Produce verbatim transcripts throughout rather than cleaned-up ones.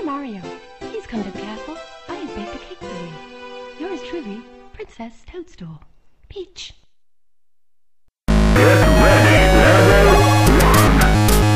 Mario. Please come to the castle. I have baked a cake for you. Yours truly, Princess Toadstool. Peach. Get ready, level one.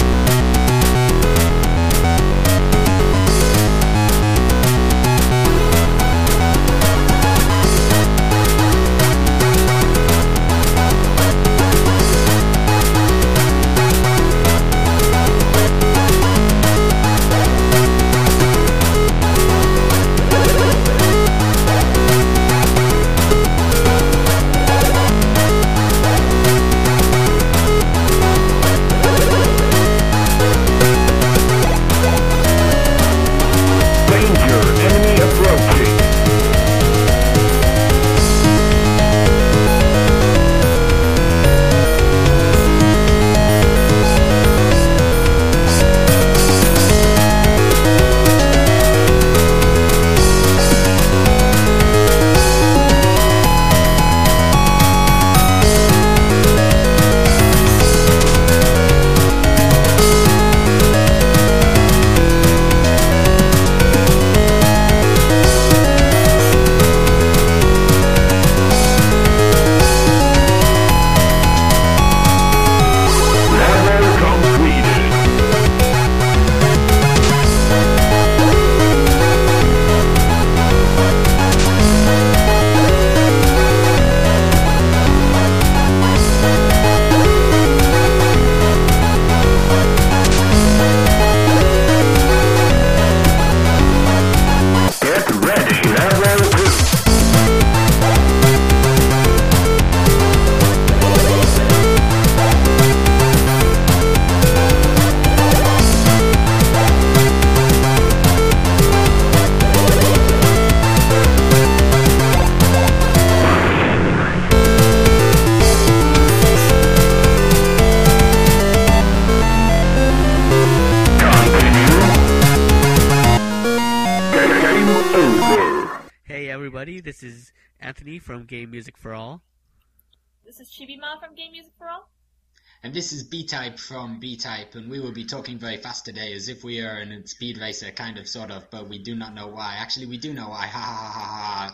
This is Anthony from Game Music for All. This is Chibima from Game Music for All. And this is B-Type from B-Type, and we will be talking very fast today as if we are in a speed racer, kind of, sort of, but we do not know why. Actually, we do know why. Ha ha ha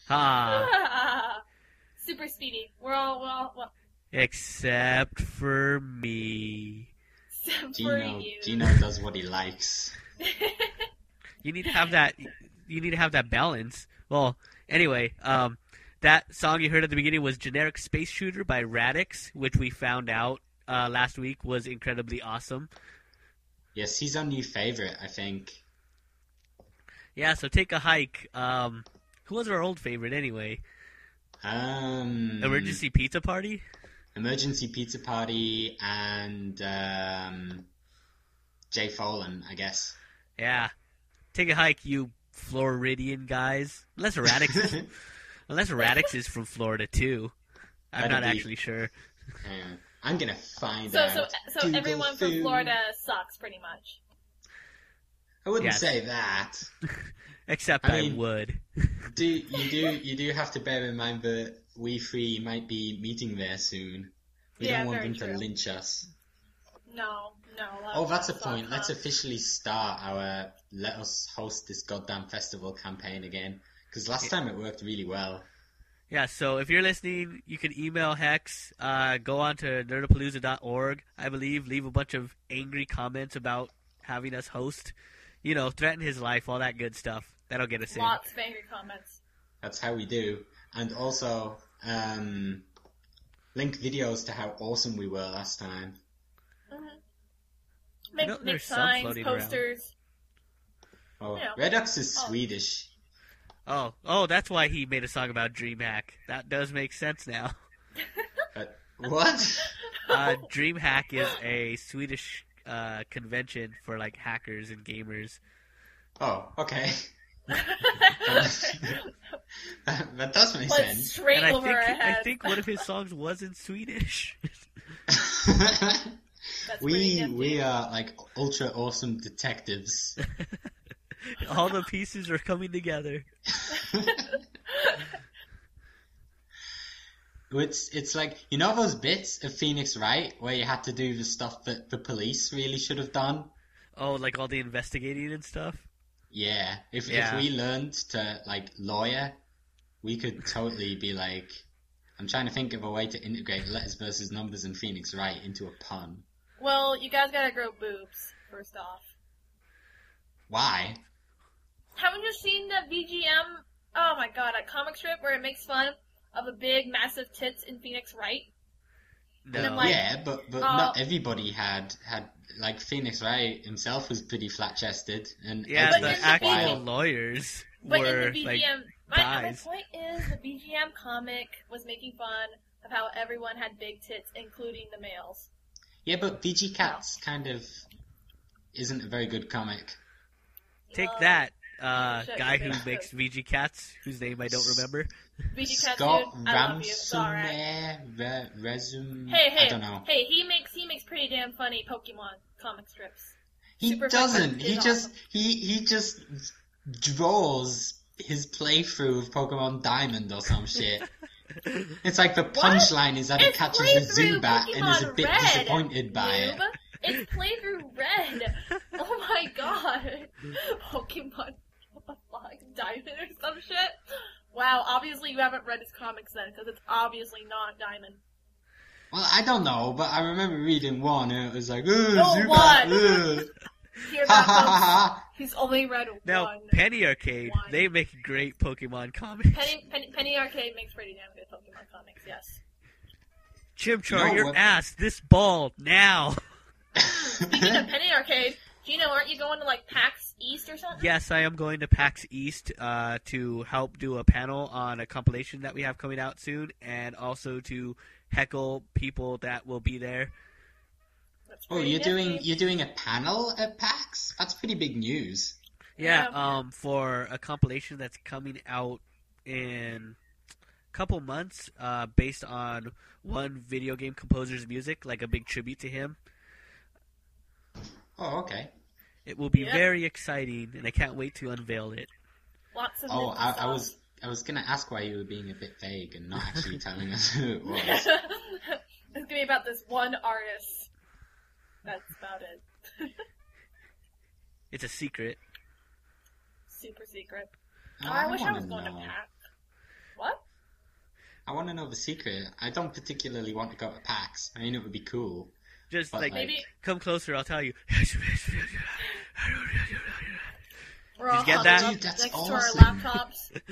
ha ha. Super speedy. We're all, we're all, well. Except for me. Except Gino, for you. Gino does what he likes. You need to have that, you need to have that balance. Well, anyway, um, that song you heard at the beginning was Generic Space Shooter by Radix, which we found out uh, last week was incredibly awesome. Yes, he's our new favorite, I think. Yeah, so Take a Hike. Um, who was our old favorite anyway? Um, Emergency Pizza Party? Emergency Pizza Party and um, Jay Folan, I guess. Yeah. Take a Hike, you Floridian guys. Unless Radix is, unless Radix is from Florida too. I'm That'd not be, actually sure. Uh, I'm gonna find so, out. So, so Google everyone food. from Florida sucks, pretty much. I wouldn't yes. say that. Except I, I mean, would. do you do you do have to bear in mind that we three might be meeting there soon. We yeah, don't want very them true. to lynch us. No, no. Oh, that's a point. Come. Let's officially start our let us host this goddamn festival campaign again. Because last yeah. time it worked really well. Yeah, so if you're listening, you can email Hex, uh, go on to nerdapalooza dot org, I believe, leave a bunch of angry comments about having us host. You know, threaten his life, all that good stuff. That'll get us in. Lots of angry comments. That's how we do. And also, um, link videos to how awesome we were last time. Mm-hmm. Make, know, make there's some signs, floating posters. Oh, You know. Redux is Oh. Swedish. Oh, oh, that's why he made a song about DreamHack. That does make sense now. But, what? Uh, DreamHack is a Swedish uh, convention for like hackers and gamers. Oh, okay. That does make Like sense. straight And I over think our I heads. think one of his songs was in Swedish. That's pretty we nifty. we are like ultra awesome detectives. All the pieces are coming together. It's it's like, you know those bits of Phoenix Wright where you had to do the stuff that the police really should have done? Oh, like all the investigating and stuff? Yeah, if Yeah. if we learned to like lawyer, we could totally be like. I'm trying to think of a way to integrate letters versus numbers and Phoenix Wright into a pun. Well, you guys gotta grow boobs, first off. Why? Haven't you seen the V G M, oh my god, a comic strip where it makes fun of a big, massive tits in Phoenix Wright? No. then, like- yeah, but but uh, not everybody had had like Phoenix Wright himself was pretty flat chested and yeah, But the in the actual While- lawyers But in were the B G M, like my, my guys. point is, the B G M comic was making fun of how everyone had big tits, including the males. yeah, but V G Cats kind of isn't a very good comic. Take Well, that, uh, shut guy your who face. makes V G Cats, whose name I don't remember. V G Cats, Scott dude, I love you. It's alright. Ramsomere, Re- Resum. Hey, hey, I don't know. hey! He makes he makes pretty damn funny Pokemon comic strips. He Super doesn't. Pokemon He is just awesome. he he just draws his playthrough of Pokemon Diamond or some shit. It's like the punchline is that he It's catches a playthrough Zubat and is a Pokemon bit Red, disappointed by it. noob. It's playthrough Red. Oh my god. Pokemon like Diamond or some shit. Wow, obviously you haven't read his comics then, because it's obviously not Diamond. Well, I don't know, but I remember reading one and it was like, ugh, Oh, Zubat, what? ugh. Hear Ha that, ha ha folks? ha. He's only read Now, one. Penny Arcade, One. they make great Pokemon comics. Penny, Penny, Penny Arcade makes pretty damn good Pokemon comics, yes. Chimchar, No, your what- ass, this ball, now! Speaking of Penny Arcade, Gino, aren't you going to like PAX East or something? Yes, I am going to PAX East uh, to help do a panel on a compilation that we have coming out soon, and also to heckle people that will be there. That's Oh, pretty you're nifty. doing you're doing a panel at PAX? That's pretty big news. Yeah, Yeah. um, for a compilation that's coming out in a couple months, uh, based on one video game composer's music, like a big tribute to him. Oh, okay. It will be Yeah. very exciting, and I can't wait to unveil it. Lots of Oh, mint I, I sauce. was I was gonna ask why you were being a bit vague and not actually telling us who it was. It's gonna be about this one artist. That's about it. It's a secret. Super secret. Oh, Oh, I, wish I wanna was going to know. PAX. What? I want to know the secret. I don't particularly want to go to PAX. I mean, it would be cool. Just But, like, like- Maybe come closer, I'll tell you. we're all you get huddled that? up Dude, that's next awesome. to our laptops.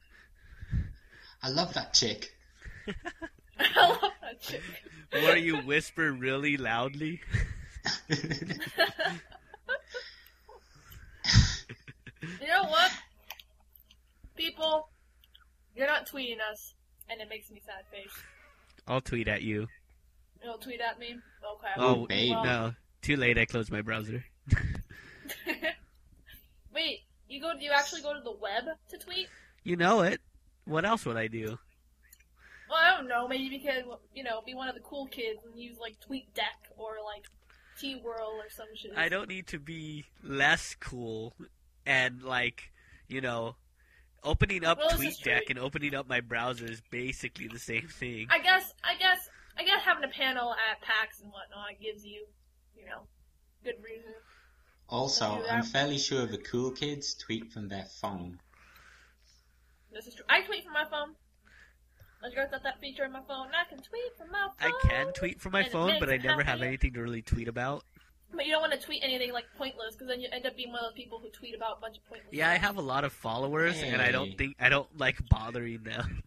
I love that chick. I love that chick. Where you whisper really loudly. You know what? People, you're not tweeting us, and it makes me sad face. I'll tweet at you. You'll tweet at me? Okay. Oh, babe. Well, no. Too late, I closed my browser. Wait, you go? You actually go to the web to tweet? You know it. What else would I do? Well, I don't know. Maybe because you know, be one of the cool kids and use like TweetDeck or like T-Whirl or some shit. I don't need to be less cool and, like, you know, opening up Well, this is TweetDeck true. and opening up my browser is basically the same thing. I guess. I guess. I guess having a panel at PAX and whatnot gives you, you know, good reason. Also, Do that. I'm fairly sure the cool kids tweet from their phone. This is true. I tweet from my phone. I got that, that feature in my phone. And I can tweet from my I phone. can tweet from my and it phone, but I makes me never have happy. anything to really tweet about. But you don't want to tweet anything like pointless, because then you end up being one of those people who tweet about a bunch of pointless. Yeah, I stuff. have a lot of followers, and I don't Hey. think I don't like bothering them.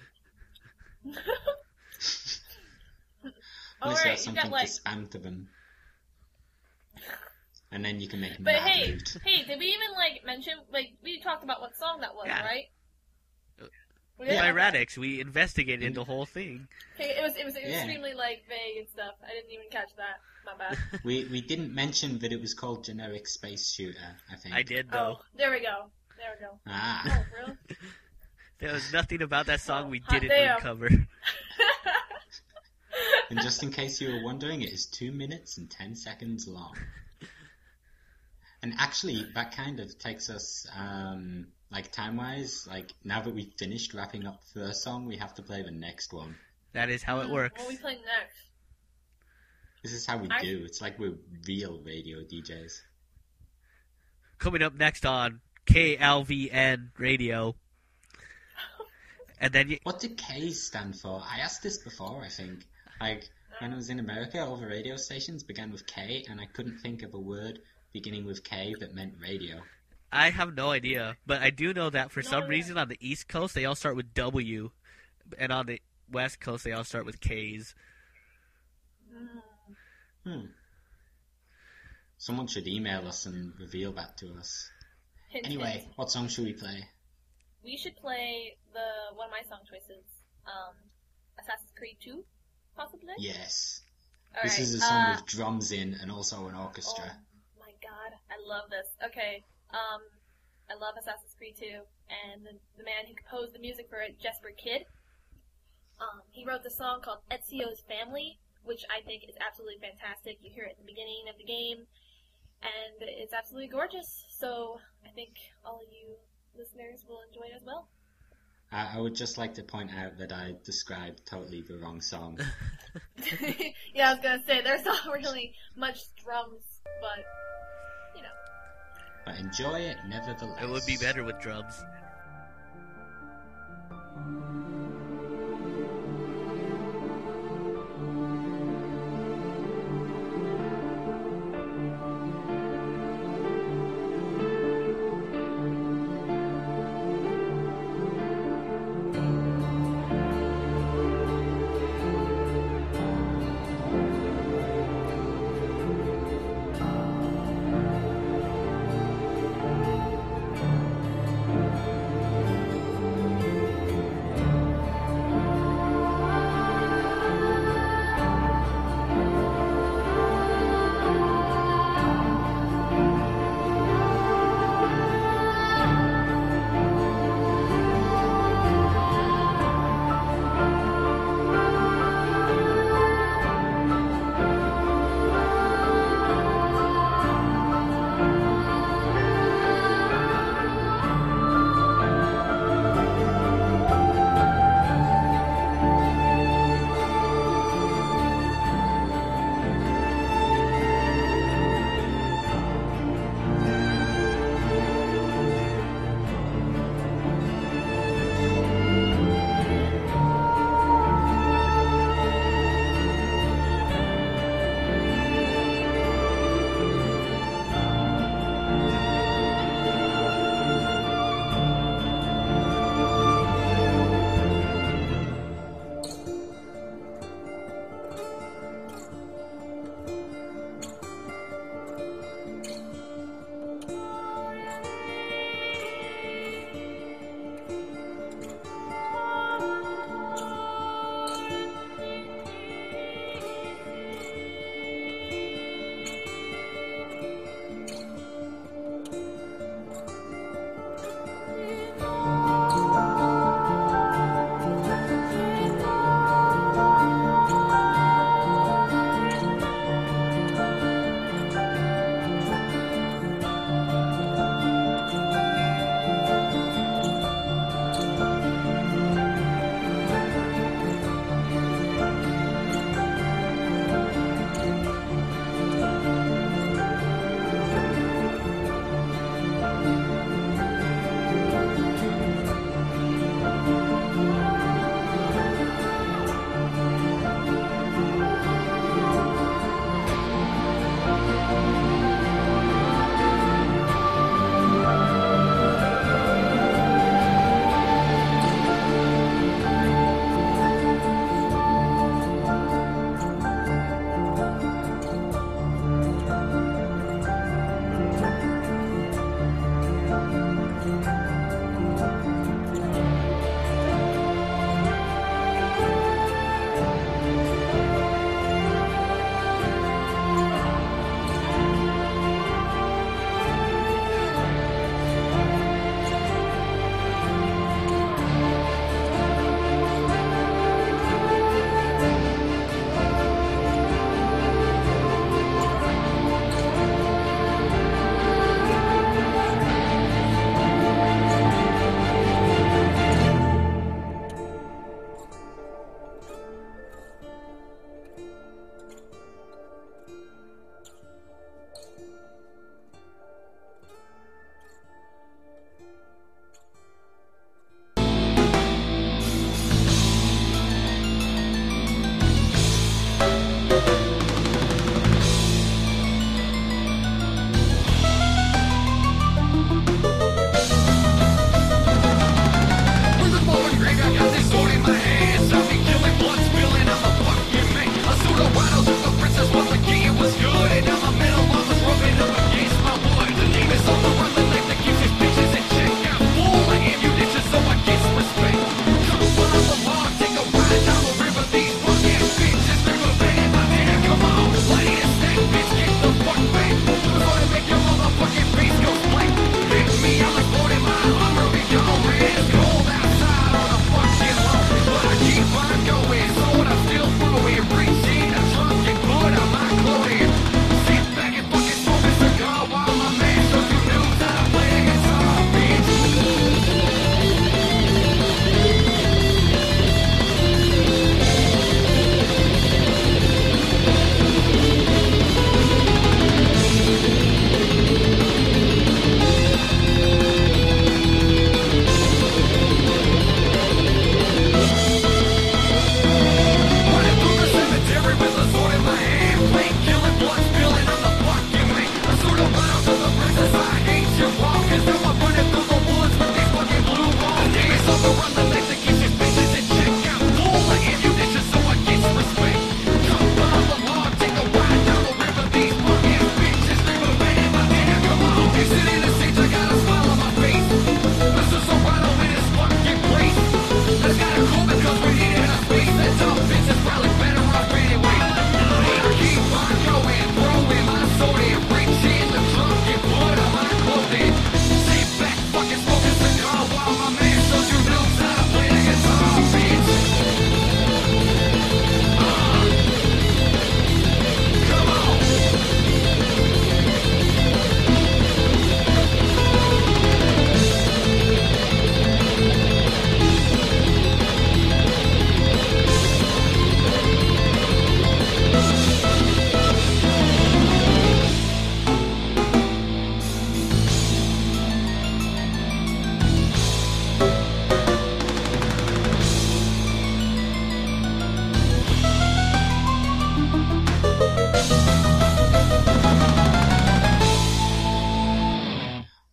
Unless you have Alright, you something got like. to spam to them. And then you can make them But mad hey, rude. hey, did we even like mention like we talked about what song that was, Yeah. right? We By did? Okay. Radix, we investigated the whole thing. Okay, it was it was Yeah. extremely like vague and stuff. I didn't even catch that. My bad. We we didn't mention that it was called Generic Space Shooter, I think. I did though. Oh, there we go. There we go. Ah. Oh, really? There was nothing about that song we Oh, hot didn't damn. uncover. And just in case you were wondering, it is two minutes and ten seconds long. And actually, that kind of takes us, um, like time-wise, like now that we've finished wrapping up the first song, we have to play the next one. That is how it works. What are we playing next? This is how we I- do. It's like we're real radio D Js. coming up next on K L V N Radio. And then you... What do K's stand for? I asked this before, I think. Like, when I was in America, all the radio stations began with K, and I couldn't think of a word beginning with K that meant radio. I have no idea, but I do know that for No, some yeah. reason on the East Coast they all start with W, and on the West Coast they all start with K's. Hmm. Someone should email us and reveal that to us. Hint, Anyway, hint. what song should we play? We should play the one of my song choices, um, Assassin's Creed two, possibly. Yes. All This right, is a song uh, with drums in and also an orchestra. Oh my god, I love this. Okay, um, I love Assassin's Creed two, and the, the man who composed the music for it, Jesper Kidd, um, he wrote the song called Ezio's Family, which I think is absolutely fantastic. You hear it at the beginning of the game, and it's absolutely gorgeous, so I think all of you listeners will enjoy it as well. I, I would just like to point out that I described totally the wrong song. Yeah, I was gonna say, there's not really much drums, but, you know. But enjoy it nevertheless. It would be better with drums.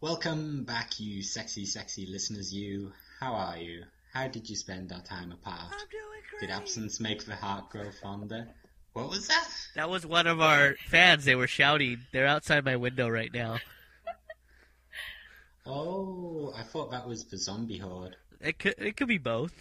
Welcome back, you sexy, sexy listeners. You, how are you? How did you spend our time apart? I'm doing great. Did absence make the heart grow fonder? What was that? That was one of our fans. They were shouting. They're outside my window right now. Oh, I thought that was the zombie horde. It could it could be both.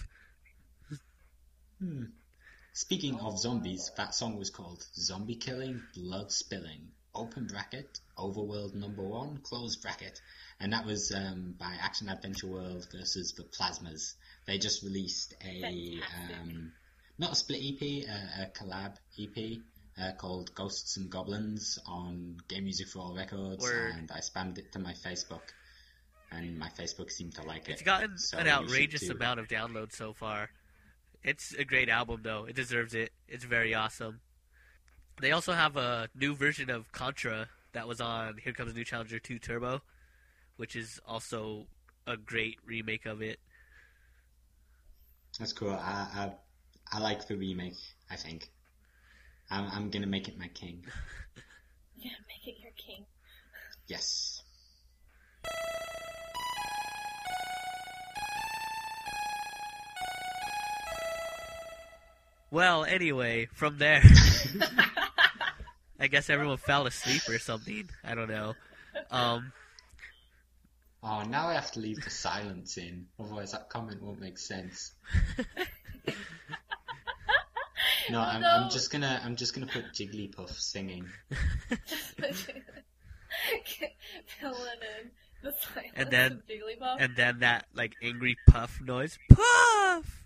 Hmm. Speaking of zombies, that song was called Zombie Killing, Blood Spilling, open bracket, Overworld number one, close bracket. And that was um, by Action Adventure World versus the Plasmas. They just released a, um, not a split E P, a, a collab E P uh, called Ghosts and Goblins on Game Music for All Records. Word. And I spammed it to my Facebook. And my Facebook seemed to like it. It's gotten so an you outrageous should too. amount of downloads so far. It's a great album, though. It deserves it. It's very awesome. They also have a new version of Contra that was on Here Comes New Challenger two Turbo, which is also a great remake of it. That's cool. I, I I like the remake, I think. I'm, I'm gonna make it my king. Yeah, make it your king. Yes. Well, anyway, from there, I guess everyone fell asleep or something. I don't know. Um, Oh, now I have to leave the silence in, otherwise that comment won't make sense. No, I'm, No. I'm just gonna I'm just gonna put Jigglypuff singing. Fill it in the silence And then- of Jigglypuff. and then that like angry puff noise. Puff!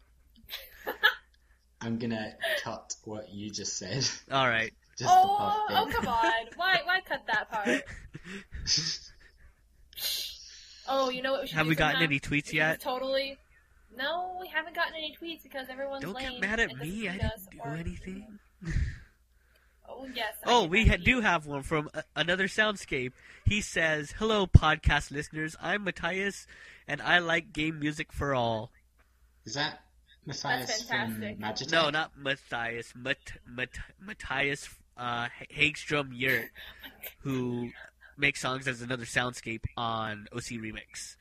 I'm gonna cut what you just said. All right. Just oh, the oh, puff bit. come on. Why why cut that part? Oh, you know what we should Have do we gotten somehow? any tweets We should yet? just Totally. No, we haven't gotten any tweets because everyone's Don't lame. get mad at and doesn't me. I tweet didn't us do or- anything. Oh, yes. I Oh, get we mad ha- at you. do have one from uh, another Soundscape. He says, "Hello, podcast listeners. I'm Matthias, and I like game music for all." Is that Matthias from fantastic. Magitech? No, not Matthias. Mat- Mat- Matthias uh, Hagstrom Yurt, who makes songs as another Soundscape on O C Remix.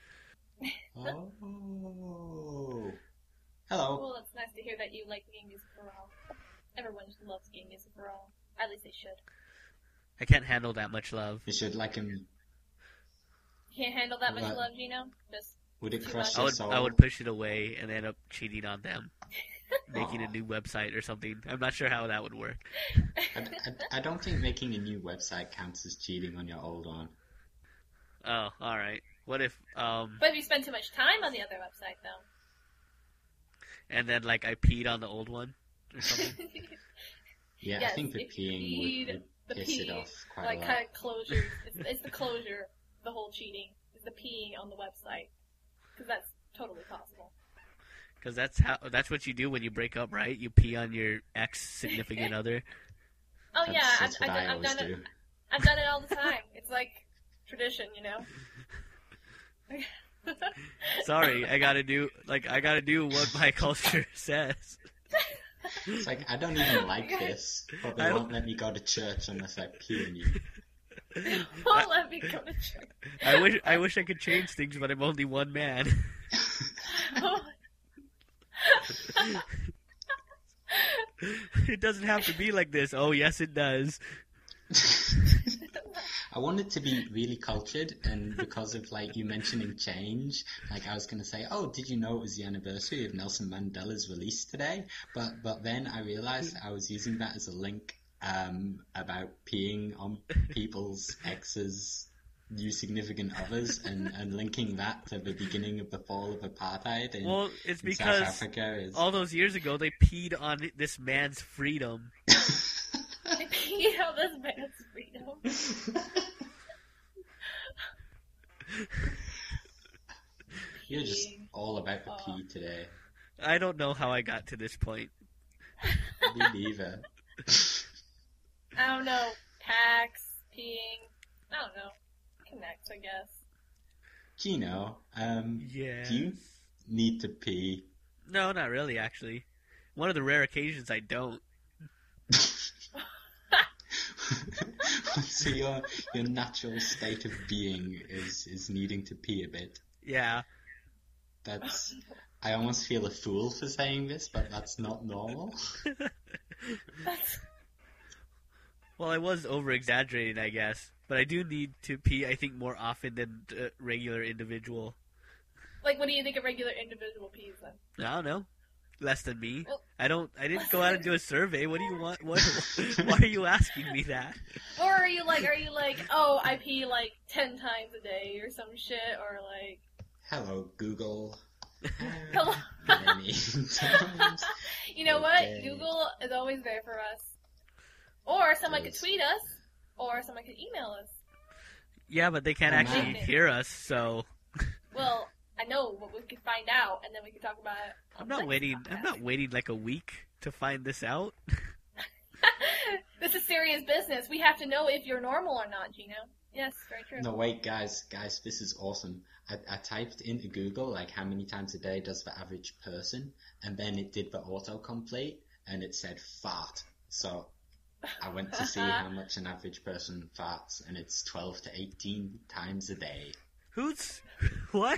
Oh. Hello. Well, it's nice to hear that you like game music for all. Everyone loves game music for all. At least they should. I can't handle that much love. You should like him. You can't handle that much What? love, Gino? Just Would it Too crush much. I your would soul? I would push it away and end up cheating on them, making a Aw. new website or something. I'm not sure how that would work. I, I, I don't think making a new website counts as cheating on your old one. Oh, all right. What if um But if you spend too much time on the other website, though. and then like I peed on the old one or something? Yeah, I Yes, think the if you peeing peed, would, would the piss pee, it off quite like a lot. kind of closure. It's, it's the closure, the whole cheating, is the peeing on the website, because that's totally possible. Because that's how that's what you do when you break up, right? You pee on your ex significant other. Oh That's, yeah, that's I've, what I've, I done- I've always done do. it. I've done it all the time. It's like tradition, you know. Sorry, I gotta do like I gotta do what my culture says. It's like, I don't even like this, but they I won't don't- let me go to church unless I pee on you. Won't let me go to church. I wish I wish I could change things, but I'm only one man. It doesn't have to be like this. Oh yes, it does. I wanted to be really cultured, and because of like you mentioning change, like I was gonna say, oh, did you know it was the anniversary of Nelson Mandela's release today? But but then I realized I was using that as a link um, about peeing on people's exes, new significant others, and, and linking that to the beginning of the fall of apartheid in, Well, it's in South because Africa. Is all those years ago they peed on this man's freedom. I peed on this man's freedom. You're just Peeing. all about the Aw. pee today. I don't know how I got to this point. Me neither. I don't know. Packs, peeing. I don't know. Connect, I guess. Gino, um, Yeah. do you need to pee? No, not really. Actually, one of the rare occasions I don't. so your your natural state of being is is needing to pee a bit. Yeah. That's. I almost feel a fool for saying this, but that's not normal. That's... Well, I was over-exaggerating, I guess. But I do need to pee, I think, more often than a regular individual. Like, what do you think a regular individual pees then? I don't know. Less than me. Well, I don't. I didn't go out and do a survey. What do you want? What? Why are you asking me that? Or are you like, are you like, oh, I pee like ten times a day or some shit, or like... Hello, Google. Hello. Many times. You know what? Okay. Google is always there for us. Or someone could Yes. tweet us, or someone could email us. Yeah, but they can't Oh, actually man. hear us, so Well, I know, but we could find out, and then we could talk about it. on I'm the not next waiting. podcast. I'm not waiting like a week to find this out. This is serious business. We have to know if you're normal or not, Gino. Yes, very true. No, wait, guys, guys, this is awesome. I, I typed into Google, like, how many times a day does the average person, and then it did the autocomplete, and it said fart. So I went to see how much an average person farts, and it's twelve to eighteen times a day. Who's what?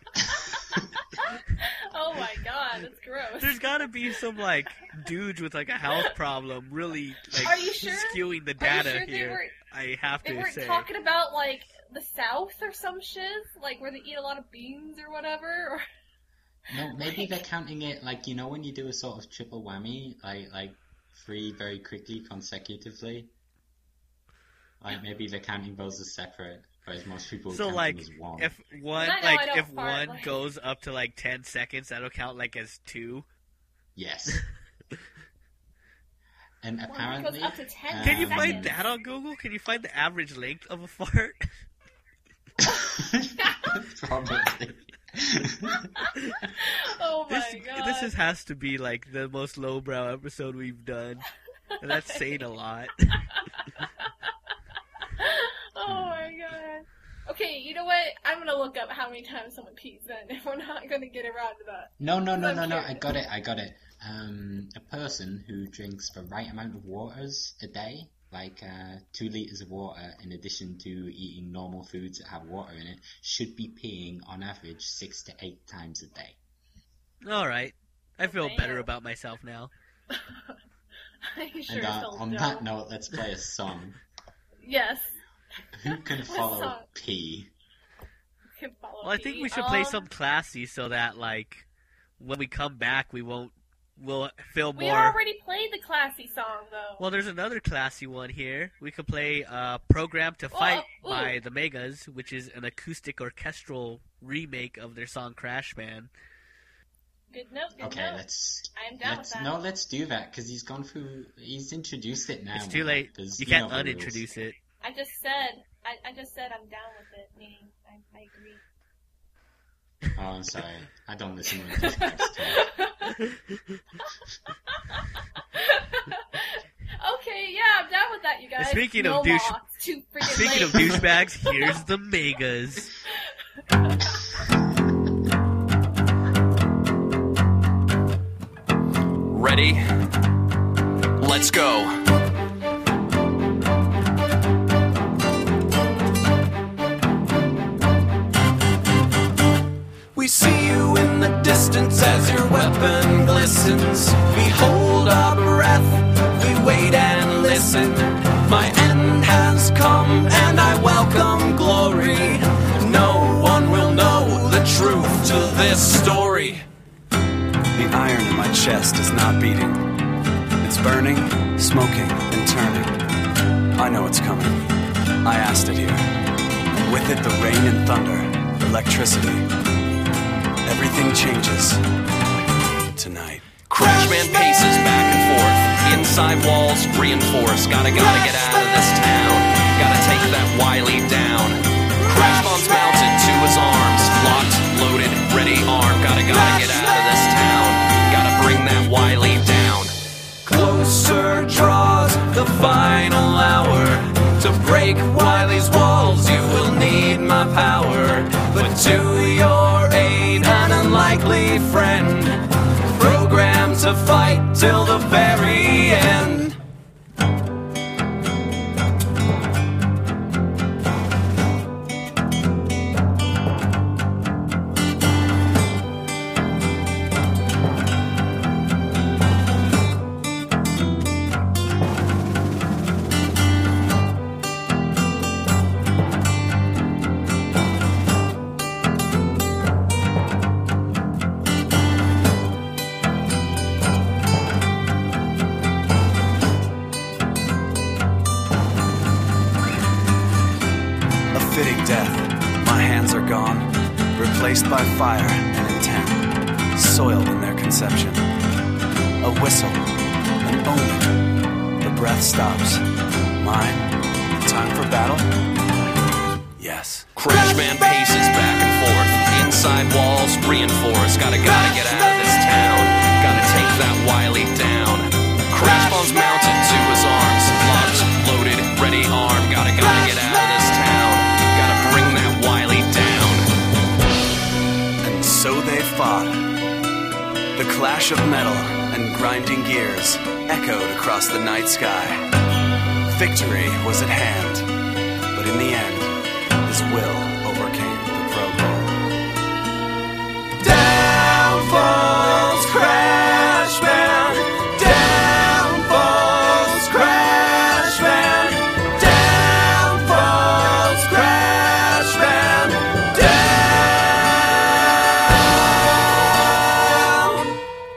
Oh my god, that's gross. There's got to be some like dudes with like a health problem, really like Are you sure? skewing the Are you data sure they here. were I have they to weren't say. talking about like the South or some shit, like where they eat a lot of beans or whatever? Or... No, maybe they're counting it, like, you know when you do a sort of triple whammy, like, like three very quickly consecutively? Like, maybe they're counting those as separate, whereas most people So count like, them as one. if one I know I like don't if fart, one like- goes up to like ten seconds, that'll count like as two. Yes. And One apparently... goes up to ten Can you um, find that on Google? Can you find the average length of a fart? Probably. Oh my This god. this is, has to be like the most lowbrow episode we've done. And that's saying a lot. Oh my god. Okay, you know what? I'm gonna look up how many times someone pees then, if we're not gonna get around to that. No, no, no, I'm no, no, I curious. got it, I got it. Um, a person who drinks the right amount of waters a day, like uh, two liters of water in addition to eating normal foods that have water in it, should be peeing on average six to eight times a day. Alright. I feel Damn. better about myself now. Are you sure and uh, still on don't? that note, let's play a song. Yes. Who can What follow song? pee? Can follow Well, I think me. we should play Um, some classy so that, like, when we come back, we won't. We'll feel We more. already played the classy song though. Well, there's another classy one here. We could play uh, "Program to Fight" ooh. by the Megas, which is an acoustic orchestral remake of their song "Crash Man." Good note. Good Okay, note. let's I am down let's with that. no, let's do that because he's gone through. He's introduced it now. It's too man. late. There's- You know can't the rules. unintroduce it. I just said. I, I just said I'm down with it. Meaning I, I agree. Oh, I'm sorry. I don't listen to this text talk. Okay, yeah, I'm down with that, you guys. Speaking no of douche- law. It's too freaking Speaking of late. douchebags, here's the Megas. Ready? Let's go. We see you in the distance as your weapon glistens. We hold our breath, we wait and listen. My end has come and I welcome glory. No one will know the truth to this story. The iron in my chest is not beating. It's burning, smoking, and turning. I know it's coming. I asked it here. And with it, the rain and thunder, electricity. Everything changes. Tonight. Crashman paces back and forth. Inside walls reinforced. Gotta, gotta get out of this town. Gotta take that Wiley down. Crash bombs mounted to his arms. Locked, loaded, ready, armed. Gotta, gotta get out of this town. Gotta bring that Wiley down. Closer draws the final hour. To break Wiley's walls, you will need my power. But to your aid, an unlikely friend. Programmed to fight till the very end. fitting death. My hands are gone, replaced by fire and intent, soiled in their conception. A whistle, an omen. The breath stops. Mine? Time for battle? Yes. Crashman paces back and forth. Inside walls reinforced. Gotta, gotta get out of this town. Gotta take that Wily down. Crash bombs mounted to his arms. Locked, loaded, ready arm. Gotta, gotta get out of this town. Gotta bring that Wily down. And so they fought. The clash of metal and grinding gears echoed across the night sky. Victory was at hand, but in the end, his will overcame the program. Down falls Crashman! Down falls Crashman! Down falls Crashman! Down!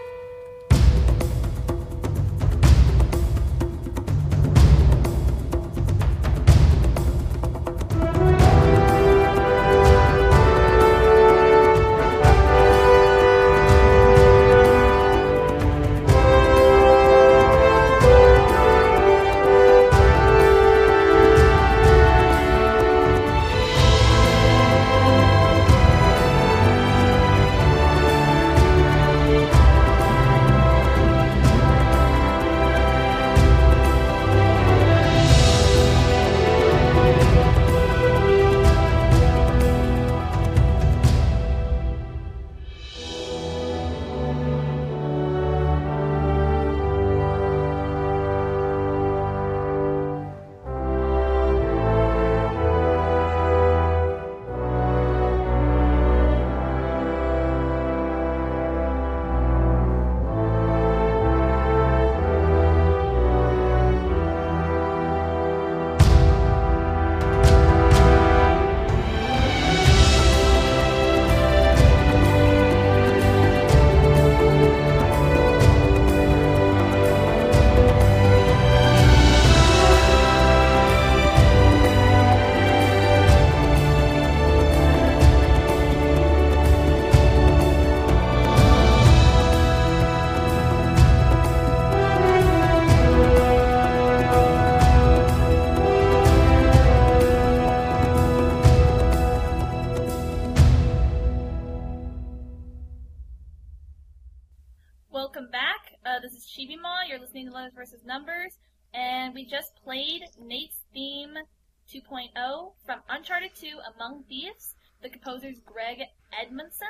Welcome back. Uh, this is Chibi-Ma. You're listening to Letters versus Numbers, and we just played Nate's theme two point oh from Uncharted two Among Thieves. The composer's Greg Edmondson,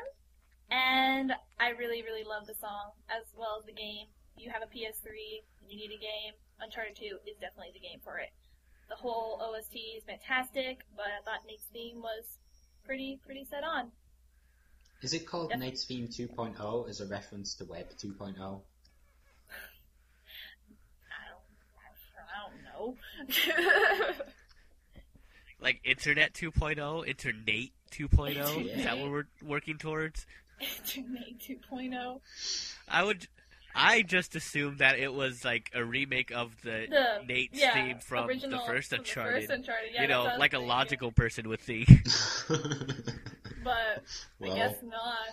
and I really, really love the song as well as the game. You have a P S three, and you need a game. Uncharted two is definitely the game for it. The whole O S T is fantastic, but I thought Nate's theme was pretty, pretty set on. Is it called Yep. Nate's Theme two point oh as a reference to Web two point oh? I don't, I don't know. Like Internet two point oh, Internate two point oh. Is that what we're working towards? Nate two point oh. I would. I just assumed that it was like a remake of the, The Nate's yeah, theme from original, the first from Uncharted. The first Uncharted. Yeah, you that's know, what I was like a thinking. logical person would think. But Well. I guess not.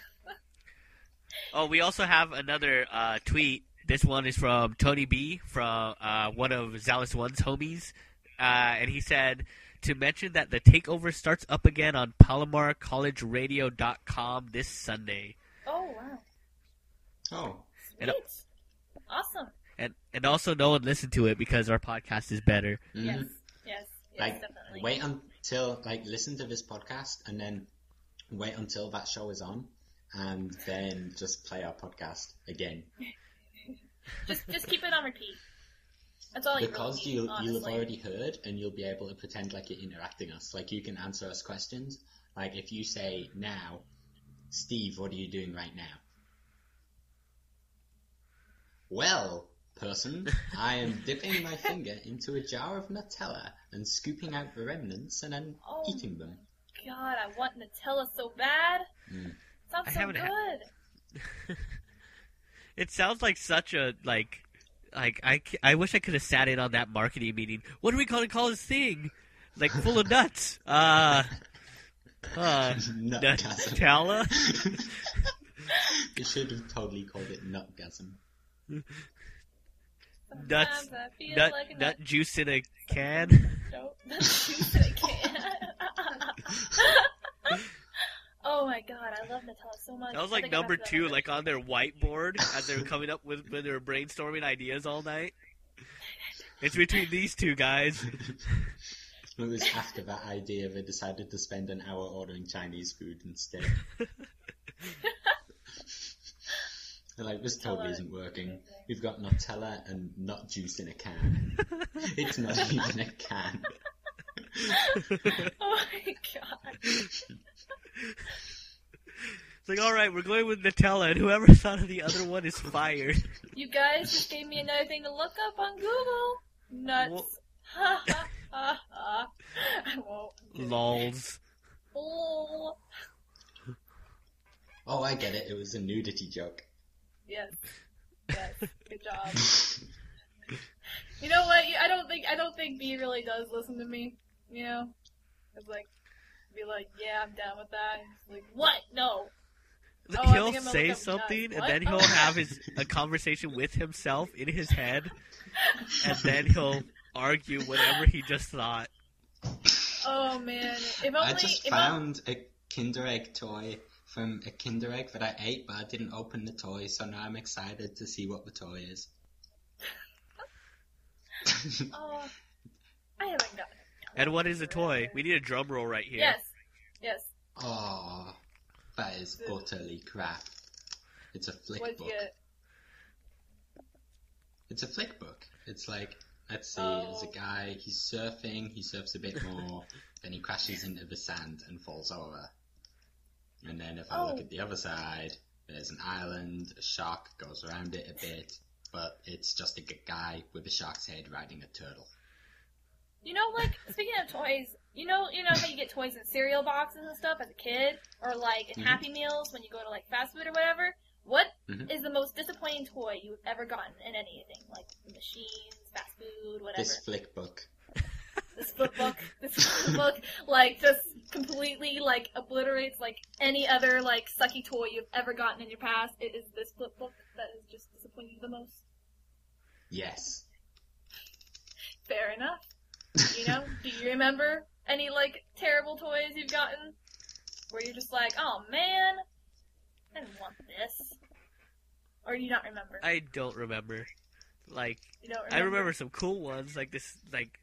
Oh, we also have another uh, tweet. This one is from Tony B, from uh, one of Zalus One's homies. Uh, and he said to mention that the takeover starts up again on Palomar College Radio dot com this Sunday. Oh wow. Oh. Sweet. And- Awesome. And and also no one listened to it because our podcast is better. Mhm. Yes. Yes. Yes. Like, Definitely. wait until, like, listen to this podcast and then wait until that show is on and then just play our podcast again. Just, just keep it on repeat. That's all you Because really need, you, you'll have honestly. already heard and you'll be able to pretend like you're interacting us. Like, you can answer us questions. Like, if you say now, Steve, what are you doing right now? Well, person, I am dipping my finger into a jar of Nutella and scooping out the remnants and then Oh. eating them. God, I want Nutella so bad. Mm. Sounds I so haven't good. had- It sounds like such a like, like I, c- I wish I could have sat in on that marketing meeting. What are we going to call this thing? like full of nuts. Uh, uh, Nutgasm. Nutella. They should have totally called it Nutgasm. Nuts, Sometimes I feel nut, like a nut nut. juice in a can. Nope, that's juice in a can. Oh my god, I love Nutella so much. That was I like think I number have to two, remember. like on their whiteboard as they were coming up with when they were brainstorming ideas all night. It's between these two guys. It was after that idea they decided to spend an hour ordering Chinese food instead. They're like, this totally Nutella isn't is working. amazing. We've got Nutella and nut juice in a can. It's not even a can. Oh my god. It's like, all right, we're going with Nutella, and whoever thought of the other one is fired. You guys just gave me another thing to look up on Google. Nuts. Well- Ha ha ha ha. I won't. Lols. Oh. Oh, I get it. It was a nudity joke. Yes. Yes. Good job. You know what? You- I don't think I don't think B really does listen to me. You know, it's like be like, yeah, I'm down with that. He's like, what? No. Oh, I he'll think I'm gonna say look up something, nuts. and What? then he'll Oh. have his a conversation with himself in his head, and then he'll argue whatever he just thought. Oh man! If only I just if found a Kinder Egg toy from a Kinder Egg that I ate, but I didn't open the toy, so now I'm excited to see what the toy is. Oh, I haven't gotten it. And what is a toy? We need a drum roll right here. Yes. Yes. Oh, that is utterly crap. It's a flick What'd book. you get? It's a flick book. It's like, let's see, Oh. there's a guy, he's surfing, he surfs a bit more, then he crashes into the sand and falls over. And then if I look Oh. at the other side, there's an island, a shark goes around it a bit, but it's just a g- guy with a shark's head riding a turtle. You know, like speaking of toys, you know, you know how you get toys in cereal boxes and stuff as a kid, or like in Mhm. Happy Meals when you go to like fast food or whatever. What is Mhm. the most disappointing toy you've ever gotten in anything, like machines, fast food, whatever? This flick book. This flip book, this flip book, like just completely like obliterates like any other like sucky toy you've ever gotten in your past. It is this flip book that is just disappointing you the most. Yes. Fair enough. You know, do you remember any like terrible toys you've gotten where you're just like, oh man, I didn't want this, or do you not remember? I don't remember. Like, you don't I remember some cool ones, like this, like,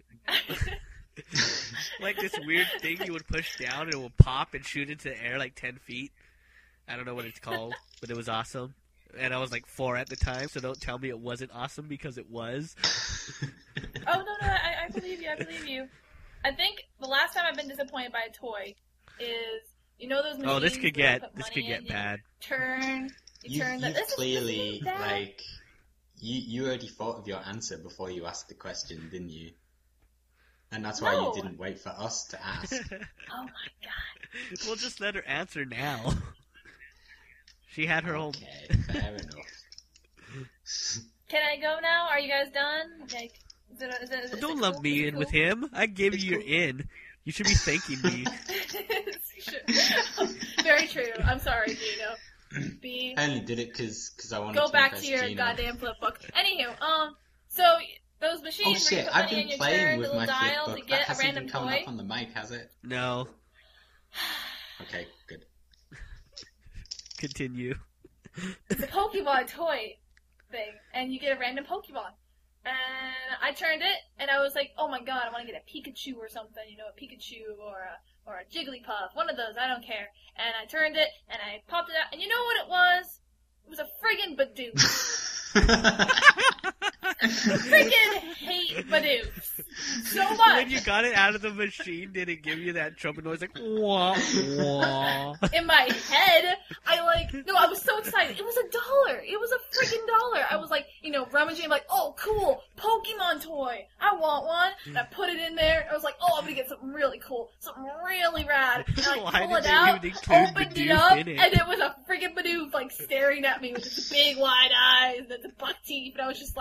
like this weird thing you would push down and it would pop and shoot into the air like ten feet. I don't know what it's called, but it was awesome. And I was like four at the time, so don't tell me it wasn't awesome because it was. Oh no, no, I, I believe you. I believe you. I think the last time I've been disappointed by a toy is, you know, those machines. Oh, this could where you get put this money could get in, you bad. Turn, you, You, turn. The, you've this is- clearly, this is that. like, you, you already thought of your answer before you asked the question, didn't you? And that's why No. you didn't wait for us to ask. Oh my god. We'll just let her answer now. She had her whole. Okay, fair enough. Can I go now? Are you guys done? Like, is it, is it, is Well, it don't cool? lump me Is it in with cool? him. I gave It's you your cool. in. You should be thanking me. You should- Very true. I'm sorry, Gino. B. I only did it because I wanted Go to back impress to your Gina. goddamn flip book. Anywho, um, so those machines Oh where you shit, put I've money been in your playing turn, with the my little flip dial book. to That get a hasn't random been coming toy. up on the mic, has it? No. Okay, good. Continue. It's a Pokemon toy thing, and you get a random Pokemon. And I turned it, and I was like, oh my god, I want to get a Pikachu or something, you know, a Pikachu or a, or a Jigglypuff, one of those, I don't care. And I turned it, and I popped it out, and you know what it was? It was a friggin' Bidoof. Friggin' hate Bidoof. So much. When you got it out of the machine, did it give you that trumpet noise like wah wah? In my head, I like, no, I was so excited. It was a dollar. It was a freaking dollar. I was like, you know, rummaging, like, oh, cool, Pokemon toy. I want one. And I put it in there. I was like, oh, I'm gonna get something really cool, something really rad. And I Why pull did it they out, even include opened it Bidoof up, in it? and it was a freaking Bidoof, like, staring at me with its big wide eyes and its buck teeth. And I was just like, fuck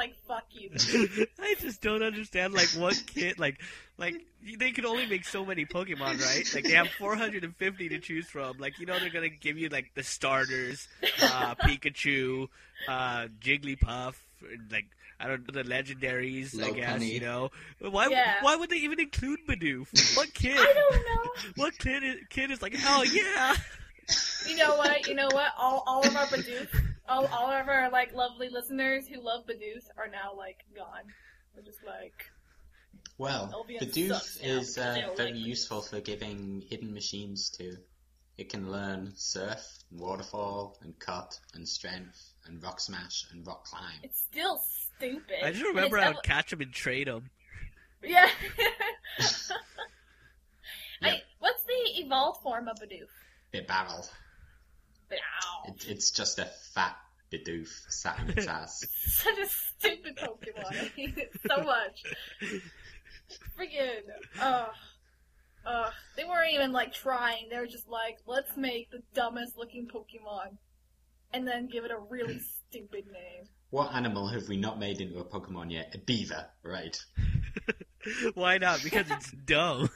you. I just don't understand, like, what kid, like, like, they could only make so many Pokemon, right? Like, they have four hundred fifty to choose from. Like, you know, they're gonna give you, like, the starters, uh, Pikachu, uh, Jigglypuff, like, I don't know, the legendaries, I guess, Lopunny. you know? Why, Yeah. why would they even include Bidoof? What kid? I don't know. What kid is, kid is like, hell yeah! You know what? You know what? All all of our Bidoof, all all of our like lovely listeners who love Bidoof are now like gone. They're just like, Well, Elvian Bidoof sucks now, is because they uh, don't very like useful for giving hidden machines too. It can learn Surf, and Waterfall, and Cut, and Strength, and Rock Smash, and Rock Climb. it's still stupid. I just And remember it's I would ev- catch him and trade him. Yeah. Yep. I, what's the evolved form of Bidoof? Bit barrel. Ow. It, it's just a fat Bidoof sat in its ass. Such a stupid Pokemon. I hate it so much. Friggin'. Ugh. Ugh. They weren't even like trying. They were just like, let's make the dumbest looking Pokemon. And then give it a really stupid name. What animal have we not made into a Pokemon yet? A beaver, right? Why not? Because it's dumb.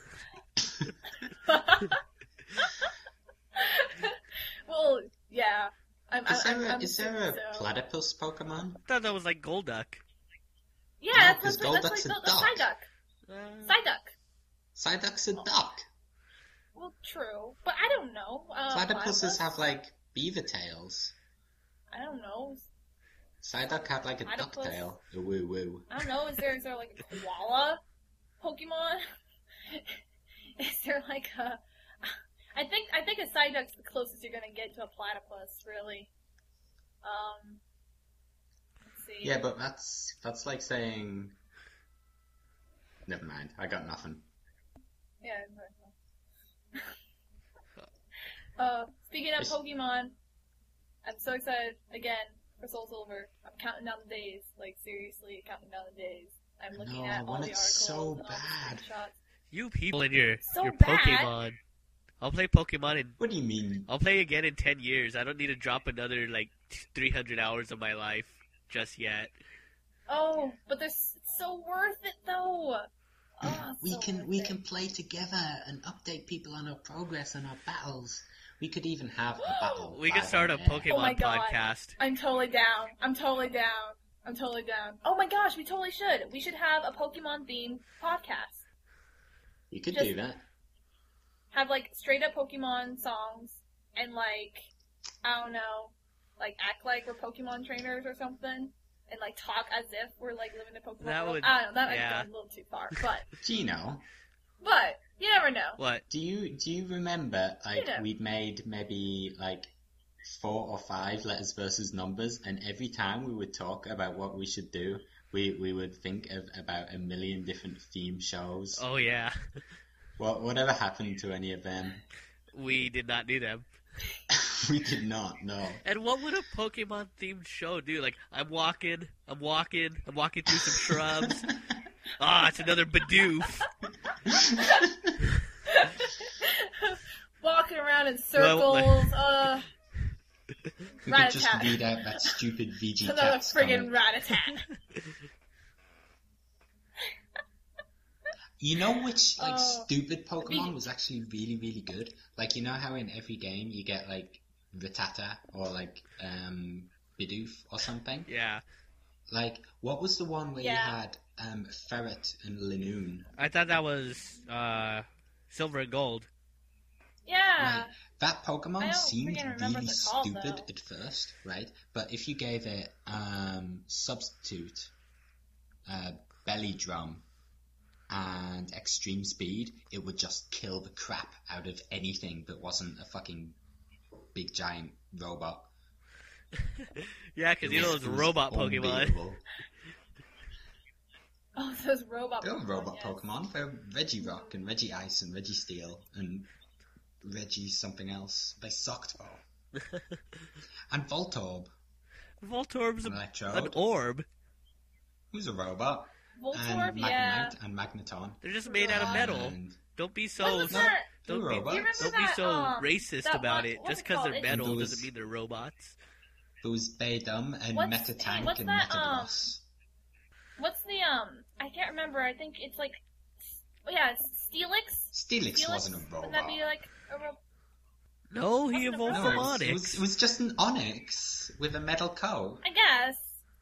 Well, yeah. I'm, Is I'm, there a, I'm is there a assuming so. platypus Pokemon? I thought that was like Golduck. Yeah, No, that's, 'cause that's, that's like Golduck's a the, the duck. Psyduck. Uh, Psyduck. Psyduck's a duck. Well, true. But I don't know. Uh, Platypuses platypus? have like beaver tails. I don't know. Psyduck had like a duck Platypus. tail. A woo woo. I don't know. Is there is there like a koala Pokemon? Is there like a? I think I think a Psyduck's the closest you're gonna get to a platypus, really. Um. Let's see. Yeah, but that's that's like saying. Never mind. I got nothing. Yeah. uh, speaking of Is- Pokemon, I'm so excited again for Soul Silver. I'm counting down the days. Like seriously, counting down the days. I'm looking No, at I all want the it articles so and all the bad. screenshots. You people and your So your bad. Pokemon. I'll play Pokemon in. What do you mean? I'll play again in ten years. I don't need to drop another like three hundred hours of my life just yet. Oh, but there's it's so worth it though. Oh, it's We so can worth we it. can play together and update people on our progress and our battles. We could even have a battle. We could live start a on air. Pokemon Oh my God. podcast. I'm totally down. I'm totally down. I'm totally down. Oh my gosh, we totally should. We should have a Pokemon themed podcast. We could Just- do that. Have like straight up Pokemon songs and like I don't know, like act like we're Pokemon trainers or something, and like talk as if we're like living in Pokemon That world. would- I don't know. That might yeah. be a little too far, but Gino, but you never know. What? do you do you remember like Yeah. we'd made maybe like four or five letters versus numbers, and every time we would talk about what we should do, we we would think of about a million different theme shows. Oh yeah, What whatever happened to any of them? we did not do them. We did not. No. And what would a Pokemon themed show do? Like, I'm walking, I'm walking, I'm walking through some shrubs. Ah, it's another Bidoof. Walking around in Well, circles. uh, We could just Rat-a-tat. read out that stupid V G another Cats friggin' comic. rat-a-tat. You know which like Oh. stupid Pokemon Be- was actually really really good? Like you know how in every game you get like Rattata or like um Bidoof or something? Yeah, Like what was the one where Yeah. you had um Ferret and Linoon? I thought that was uh, Silver and Gold. Yeah. Right. That I Pokemon don't seemed friggin' remember really what they're called, stupid though. at first, right? But if you gave it um Substitute, uh Belly Drum, and Extreme Speed, it would just kill the crap out of anything that wasn't a fucking big giant robot. Yeah, because It you know was- those it was robot Pokemon. unbeatable. Oh, those robot They're Pokemon. robot yes. Pokemon. They're Regirock and Regice and Registeel and Reggie something else. They sucked though. And Voltorb, Voltorb's an a, Electrode, an orb. who's a robot. Voltorb, and yeah. Magnemite and Magneton. They're just made out of metal. And Don't be so What's No, that? don't they're be, robots. You remember don't be that, so um, racist that about one- it. what's Just it because called? they're It's- metal Those- doesn't mean they're robots. there was Baydum and What's- Metatank hey, what's and that, um, Metagross. What's the um? I can't remember. I think it's like, oh yeah, Steelix. Steelix Steelix? wasn't a robot. Wouldn't that be like a robot? No, he Wasn't a evolved No, from it was, Onyx. it, was, it was just an Onyx with a metal coat. I guess.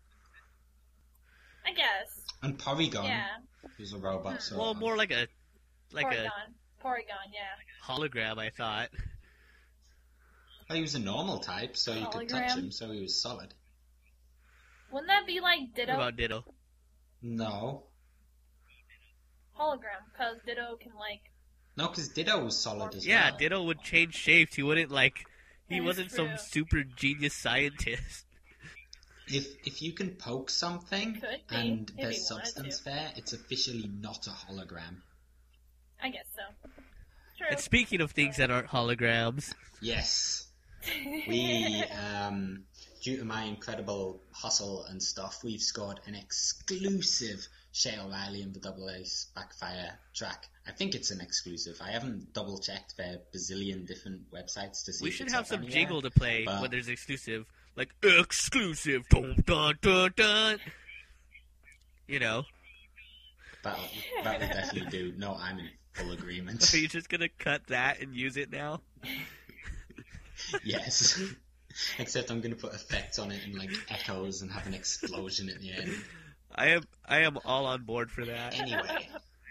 I guess. And Porygon Yeah. was a robot. So Well, more like a like Porygon. a Porygon. Yeah. hologram, I thought. Well, he was a normal type, so you could touch Hologram. him, so he was solid. Wouldn't that be like What Ditto about Ditto? No. hologram? Because Ditto can like. No, because Ditto was solid as Yeah, well. Ditto would change shapes. He wouldn't like. He That is wasn't some true. super genius scientist. If if you can poke something Could be, and if there's he wanted substance to. there, it's officially not a hologram. I guess so. True. And speaking of things that aren't holograms, Yes. We, um, due to my incredible hustle and stuff, we've scored an exclusive Shay O'Reilly and the Double Ace Backfire track. I think it's an exclusive. I haven't double checked their bazillion different websites to see we if should it's have up some anywhere. jingle to play but- when there's exclusive, like exclusive. Dun, dun, dun, dun. You know, That, that would definitely do. No, I'm in full agreement. are you just gonna cut that and use it now? Yes. Except I'm going to put effects on it and like echoes and have an explosion at the end. I am. I am all on board for that. Anyway,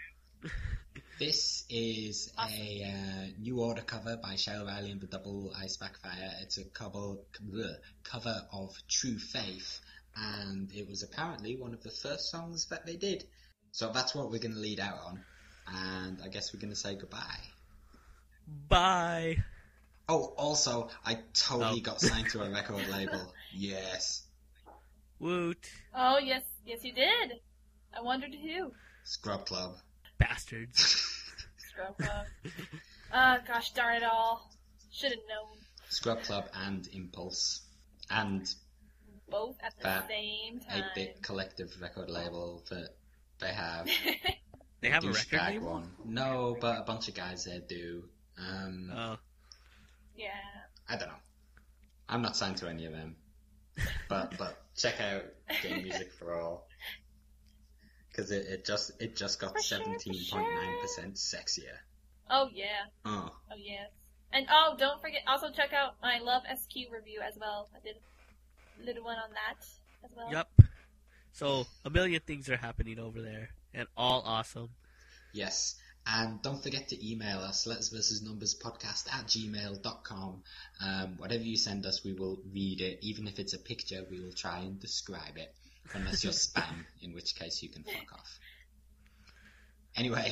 this is a uh, new order cover by Shell Riley and the Double Ice Backfire. It's a cover, bleh, cover of True Faith, and it was apparently one of the first songs that they did. So that's what we're going to lead out on, and I guess we're going to say goodbye. Bye. Oh, also, I totally Oh. got signed to a record label. Yes. Woot. Oh yes, yes you did. I wondered who. Scrub Club. Bastards. Scrub Club. Uh, gosh darn it all. Should have known. Scrub Club and Impulse. And Both at the That same time. eight-bit collective record label that they have. They have a Douchebag record label? one. No, but a bunch of guys there do. Um, Oh. Yeah. I don't know. I'm not signed to any of them. But but check out Game Music for All. Because it, it just it just got For sure, for seventeen point nine percent sexier. Oh yeah. Oh. Oh yes. And oh, don't forget. Also check out my Love S Q review as well. I did a little one on that as well. Yep. So a million things are happening over there, and all awesome. Yes. And don't forget to email us, letters versus numbers podcast at gmail dot com. Um, whatever you send us, we will read it. Even if it's a picture, we will try and describe it. Unless you're spam, in which case you can fuck off. Anyway.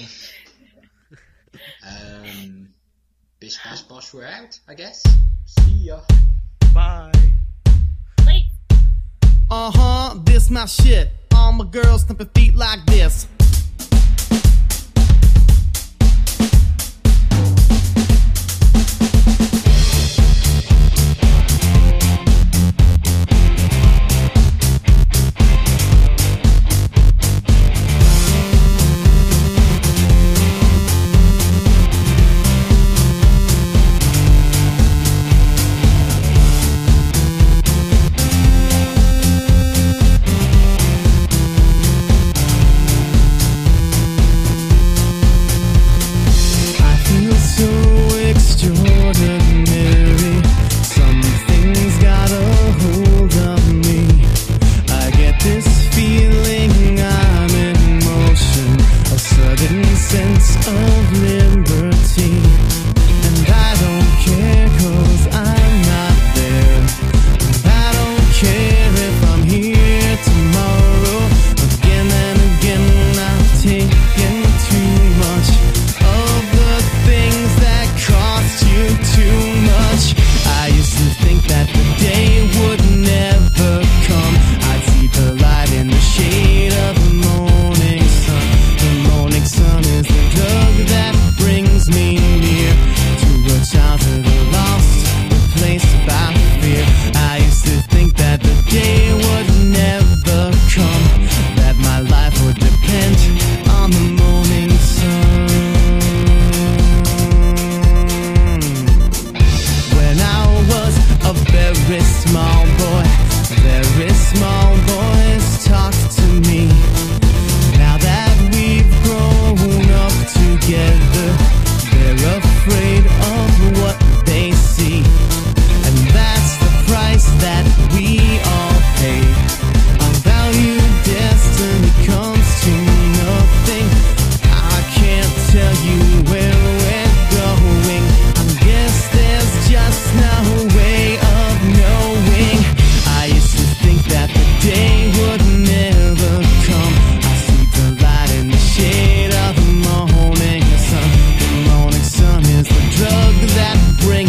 um, bish bash bosh, we're out, I guess. See ya. Bye. Late. Uh-huh, this my shit. All my girls thumping feet like this.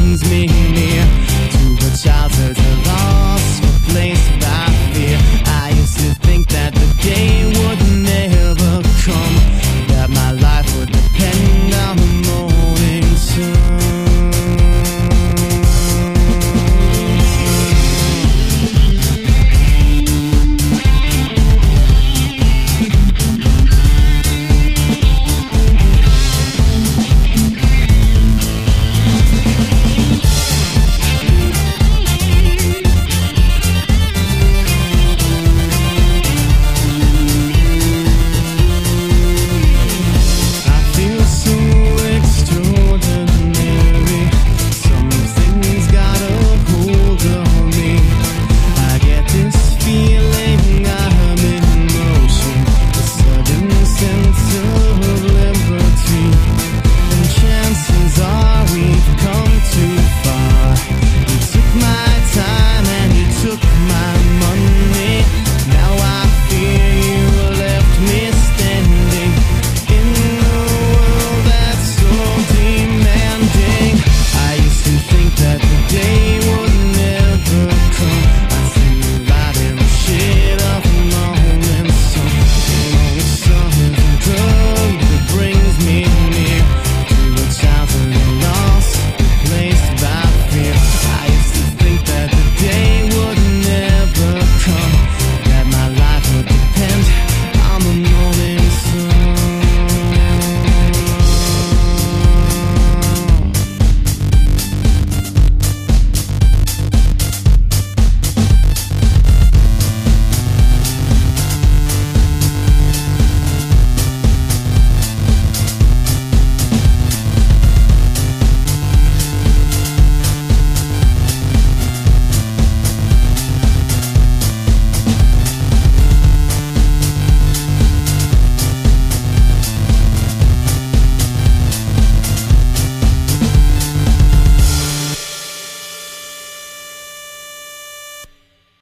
brings me